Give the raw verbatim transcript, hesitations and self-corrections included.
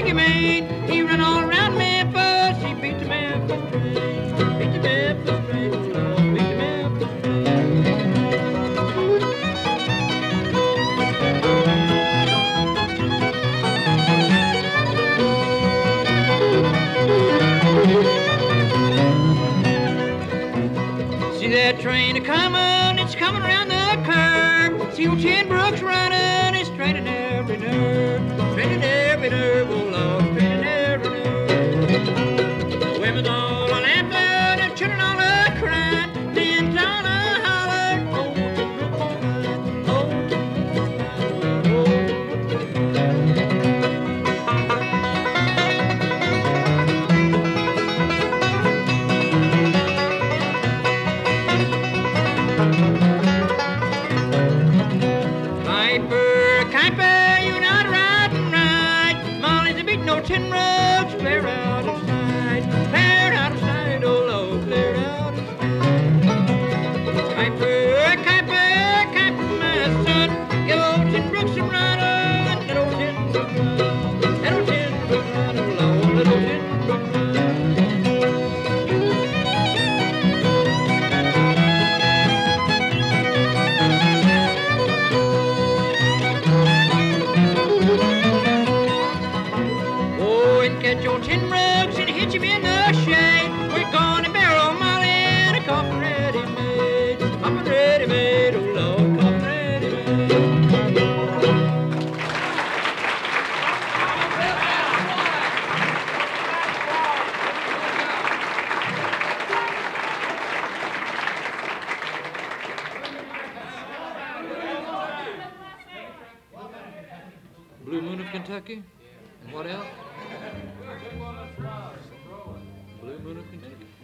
Maggie Main. He run all around Memphis. He beat the Memphis train. Beat the Memphis train. Lord, beat the Memphis train. See that train a-comin', it's comin' around the curve. See old Chin Brooks runnin', it's straining every nerve. Straining every nerve, oh Lord, straining every nerve. The women all a laughing, the children all a crying. Then John a hollered, oh, Jim Brooks is fine. Oh, Jim Brooks is fine. Oh, Jim Brooks is Piper, Kuiper, you not riding right. Molly's a beating old Tin Brooks, clear out of sight. Clear out of sight, oh Lord, clear out of sight. Kuiper, Kuiper, Kuiper, my son. Give old Tin Brooks some riding. Let old Tin Brooks ride. Let old Tin Brooks ride, oh Lord, let old Tin Brooks ride. Catch old Tin Brooks and hitch him in the shade. We're gonna barrel Molly in a coffin ready made. Coffin ready made, oh Lord, coffin ready made. Blue Moon of Kentucky? And what else? Blue Moon of Kentucky.